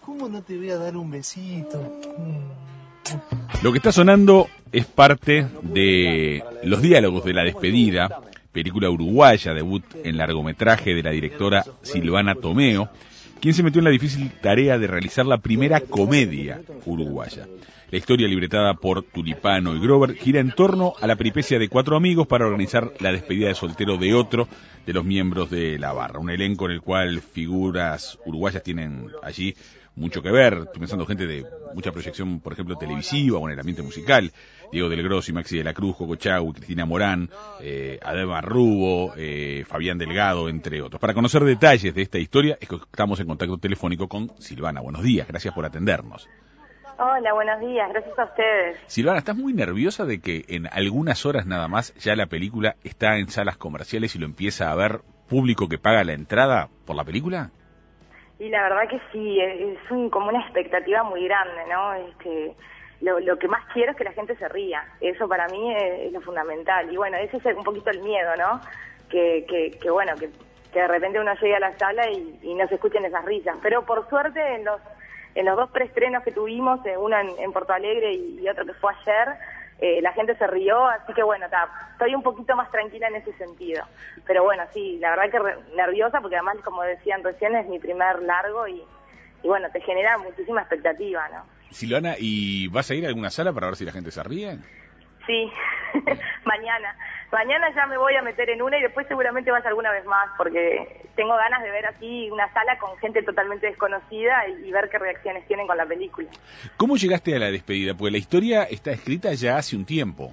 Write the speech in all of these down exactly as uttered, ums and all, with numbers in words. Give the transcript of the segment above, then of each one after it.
¿cómo no te voy a dar un besito? Lo que está sonando es parte de los diálogos de La despedida, película uruguaya, debut en largometraje de la directora Silvana Tomeo, quien se metió en la difícil tarea de realizar la primera comedia uruguaya. La historia, libretada por Tulipano y Grover, gira en torno a la peripecia de cuatro amigos para organizar la despedida de soltero de otro de los miembros de la barra. Un elenco en el cual figuras uruguayas tienen allí mucho que ver. Estoy pensando gente de mucha proyección, por ejemplo, televisiva o en el ambiente musical. Diego del Grossi, Maxi de la Cruz, Coco Chagui, Cristina Morán, eh, Adema Rubo, eh, Fabián Delgado, entre otros. Para conocer detalles de esta historia, estamos en contacto telefónico con Silvana. Buenos días, gracias por atendernos. Hola, buenos días, gracias a ustedes. Silvana, ¿estás muy nerviosa de que en algunas horas nada más ya la película está en salas comerciales y lo empieza a ver público que paga la entrada por la película? Y la verdad que sí, es un, como una expectativa muy grande, ¿no? Este, lo, lo que más quiero es que la gente se ría, eso para mí es, es lo fundamental. Y bueno, ese es un poquito el miedo, ¿no? Que, que, que bueno, que, que de repente uno llegue a la sala y, y no se escuchen esas risas. Pero por suerte en los en los dos preestrenos que tuvimos, uno en, en Porto Alegre y, y otro que fue ayer, eh, la gente se rió, así que bueno, ta, estoy un poquito más tranquila en ese sentido. Pero bueno, sí, la verdad que re, nerviosa, porque además, como decían recién, es mi primer largo y, y bueno, te genera muchísima expectativa, ¿no? Silvana, ¿y vas a ir a alguna sala para ver si la gente se ríe? Sí, mañana. Mañana ya me voy a meter en una y después seguramente vaya alguna vez más, porque tengo ganas de ver así una sala con gente totalmente desconocida y, y ver qué reacciones tienen con la película. ¿Cómo llegaste a La despedida? Porque la historia está escrita ya hace un tiempo.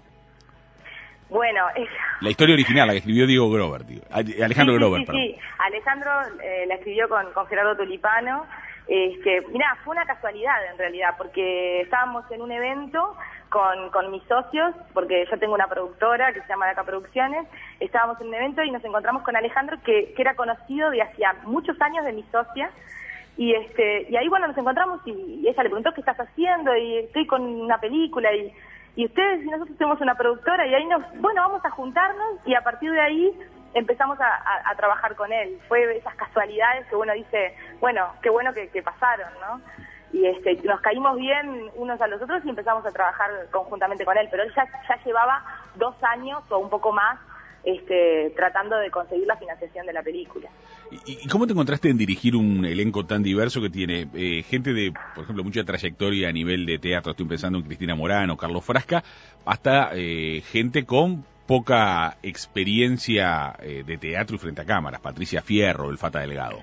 Bueno, es... La historia original, la que escribió Diego Grover, tío. Alejandro sí, Grover, sí, perdón. Sí, Alejandro eh, la escribió con, con Gerardo Tulipano. Este, mirá, fue una casualidad en realidad, porque estábamos en un evento con, con mis socios, porque yo tengo una productora que se llama Daca Producciones, estábamos en un evento y nos encontramos con Alejandro, que, que era conocido de hacía muchos años de mi socia, y este y ahí bueno nos encontramos y, y ella le preguntó qué estás haciendo, y estoy con una película, y, y ustedes y nosotros tenemos una productora, y ahí nos, bueno, vamos a juntarnos, y a partir de ahí empezamos a, a, a trabajar con él. Fue esas casualidades que uno dice, bueno, qué bueno que, que pasaron, ¿no? Y este, nos caímos bien unos a los otros y empezamos a trabajar conjuntamente con él, pero él ya, ya llevaba dos años o un poco más este, tratando de conseguir la financiación de la película. ¿Y, y cómo te encontraste en dirigir un elenco tan diverso que tiene eh, gente de, por ejemplo, mucha trayectoria a nivel de teatro? Estoy pensando en Cristina Morán o Carlos Frasca, hasta eh, gente con poca experiencia eh, de teatro y frente a cámaras, Patricia Fierro, el Fata Delgado.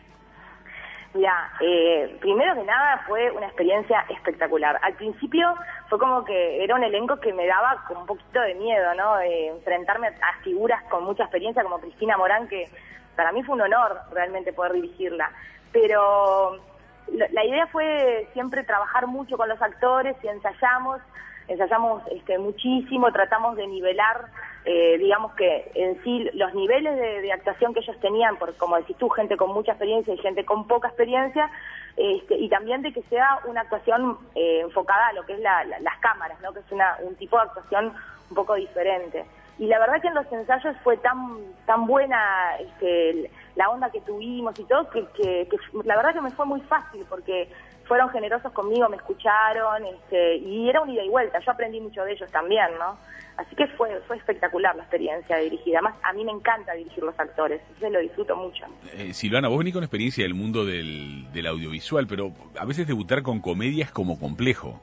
Mira, eh, primero que nada fue una experiencia espectacular. Al principio fue como que era un elenco que me daba como un poquito de miedo, ¿no? Eh, enfrentarme a figuras con mucha experiencia como Cristina Morán, que para mí fue un honor realmente poder dirigirla. Pero la idea fue siempre trabajar mucho con los actores y ensayamos, ensayamos este, muchísimo, tratamos de nivelar, eh, digamos que en sí los niveles de, de actuación que ellos tenían, por, como decís tú, gente con mucha experiencia y gente con poca experiencia, este, y también de que sea una actuación eh, enfocada a lo que es la, la, las cámaras, ¿no? Que es una, un tipo de actuación un poco diferente. Y la verdad que en los ensayos fue tan tan buena este, la onda que tuvimos y todo, que, que, que la verdad que me fue muy fácil, porque fueron generosos conmigo, me escucharon, este, y era un ida y vuelta. Yo aprendí mucho de ellos también, ¿no? Así que fue fue espectacular la experiencia de dirigir. Además, a mí me encanta dirigir los actores, entonces lo disfruto mucho. Eh, Silvana, vos venís con experiencia del mundo del, del audiovisual, pero a veces debutar con comedia es como complejo.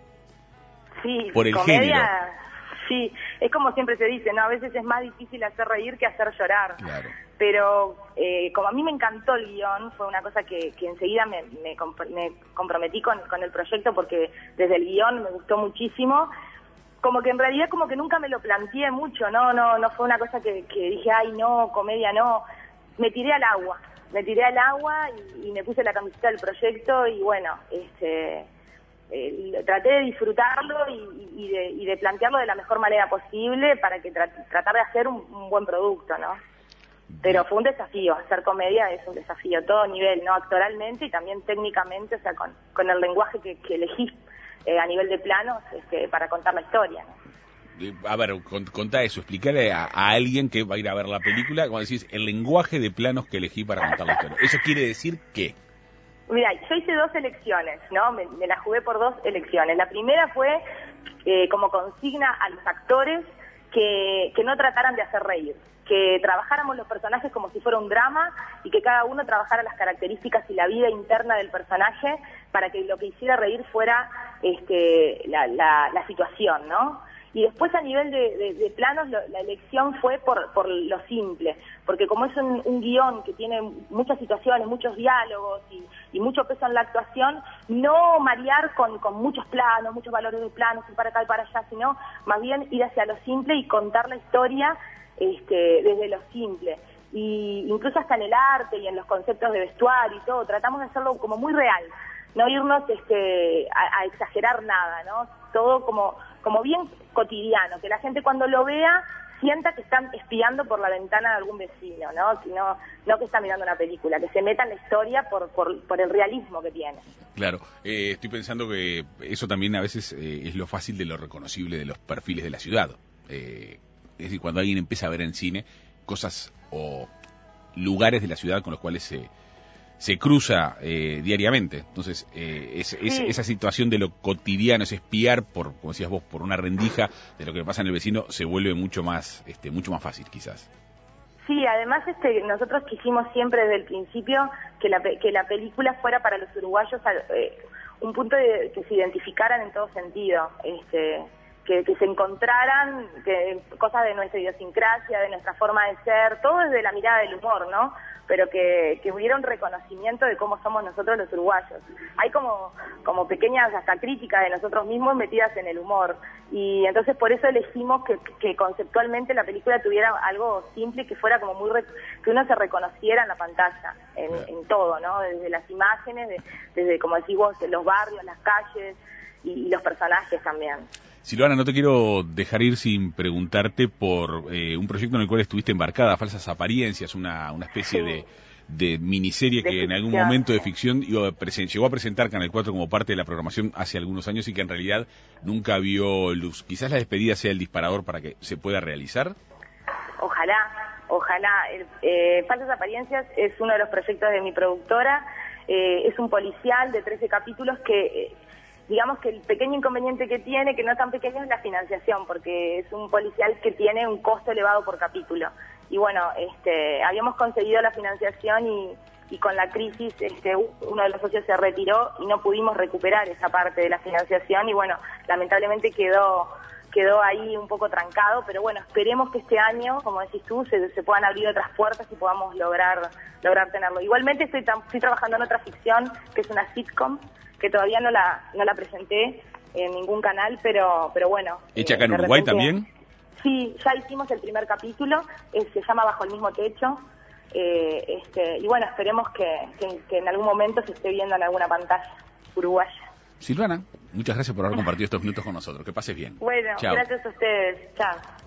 Sí, por el comedia, género. Sí, es como siempre se dice, ¿no? A veces es más difícil hacer reír que hacer llorar. Claro. Pero eh, como a mí me encantó el guión, fue una cosa que, que enseguida me, me, comp- me comprometí con, con el proyecto, porque desde el guión me gustó muchísimo. Como que en realidad como que nunca me lo planteé mucho, no no no fue una cosa que, que dije, ay no, comedia no. Me tiré al agua, me tiré al agua y, y me puse la camiseta del proyecto y bueno, este... Eh, traté de disfrutarlo y, y, de, y de plantearlo de la mejor manera posible para que tra- tratar de hacer un, un buen producto, ¿no? Pero fue un desafío, hacer comedia es un desafío, todo nivel, ¿no? Actoralmente y también técnicamente, o sea, con, con el lenguaje que, que elegí eh, a nivel de planos este, para contar la historia, ¿no? Eh, a ver, contá eso, explicarle a, a alguien que va a ir a ver la película, cuando decís el lenguaje de planos que elegí para contar la historia. ¿Eso quiere decir qué? Mira, yo hice dos elecciones, ¿no? Me, me la jugué por dos elecciones. La primera fue eh, como consigna a los actores que, que no trataran de hacer reír, que trabajáramos los personajes como si fuera un drama y que cada uno trabajara las características y la vida interna del personaje para que lo que hiciera reír fuera este, la, la, la situación, ¿no? Y después a nivel de, de, de planos lo, la elección fue por, por lo simple, porque como es un, un guión que tiene muchas situaciones, muchos diálogos y, y mucho peso en la actuación, no marear con, con muchos planos, muchos valores de planos, y para acá y para allá, sino más bien ir hacia lo simple y contar la historia este, desde lo simple. Y incluso hasta en el arte y en los conceptos de vestuario y todo, tratamos de hacerlo como muy real, no irnos este, a, a exagerar nada, ¿no? Todo como, como bien cotidiano, que la gente cuando lo vea sienta que están espiando por la ventana de algún vecino, ¿no? Que no, no que está mirando una película, que se meta en la historia por, por, por el realismo que tiene. Claro, eh, estoy pensando que eso también a veces eh, es lo fácil de lo reconocible de los perfiles de la ciudad. Eh, es decir, cuando alguien empieza a ver en cine cosas o lugares de la ciudad con los cuales se... se cruza eh, diariamente. Entonces, eh, es, es, sí. esa situación de lo cotidiano, ese espiar, por como decías vos, por una rendija de lo que pasa en el vecino, se vuelve mucho más este mucho más fácil, quizás. Sí, además este, nosotros quisimos siempre desde el principio que la, que la película fuera para los uruguayos eh, un punto de que se identificaran en todo sentido, este, que, que se encontraran que, cosas de nuestra idiosincrasia, de nuestra forma de ser, todo desde la mirada del humor, ¿no? Pero que, que hubiera un reconocimiento de cómo somos nosotros los uruguayos. Hay como, como pequeñas hasta críticas de nosotros mismos metidas en el humor. Y entonces por eso elegimos que, que conceptualmente la película tuviera algo simple, que fuera como muy, que uno se reconociera en la pantalla, en, en todo, ¿no? Desde las imágenes, de, desde, como decís vos, los barrios, las calles y, y los personajes también. Silvana, no te quiero dejar ir sin preguntarte por eh, un proyecto en el cual estuviste embarcada, Falsas Apariencias, una, una especie sí. de, de miniserie de que ficción, en algún momento de ficción iba a llegó a presentar Canal cuatro como parte de la programación hace algunos años y que en realidad nunca vio luz. Quizás la despedida sea el disparador para que se pueda realizar. Ojalá, ojalá. Eh, Falsas Apariencias es uno de los proyectos de mi productora, eh, es un policial de trece capítulos que... Eh, digamos que el pequeño inconveniente que tiene, que no tan pequeño, es la financiación, porque es un policial que tiene un costo elevado por capítulo. Y bueno, este, habíamos conseguido la financiación y, y con la crisis este, uno de los socios se retiró y no pudimos recuperar esa parte de la financiación y bueno, lamentablemente quedó quedó ahí un poco trancado, pero bueno, esperemos que este año, como decís tú, se, se puedan abrir otras puertas y podamos lograr lograr tenerlo. Igualmente estoy, estoy trabajando en otra ficción, que es una sitcom, que todavía no la no la presenté en ningún canal, pero pero bueno. ¿Hecha acá en Uruguay repente, también? Sí, ya hicimos el primer capítulo, eh, se llama Bajo el mismo techo, eh, este y bueno, esperemos que, que, que en algún momento se esté viendo en alguna pantalla uruguaya. Silvana, muchas gracias por haber compartido estos minutos con nosotros. Que pases bien. Bueno, Chao. Gracias a ustedes. Chao.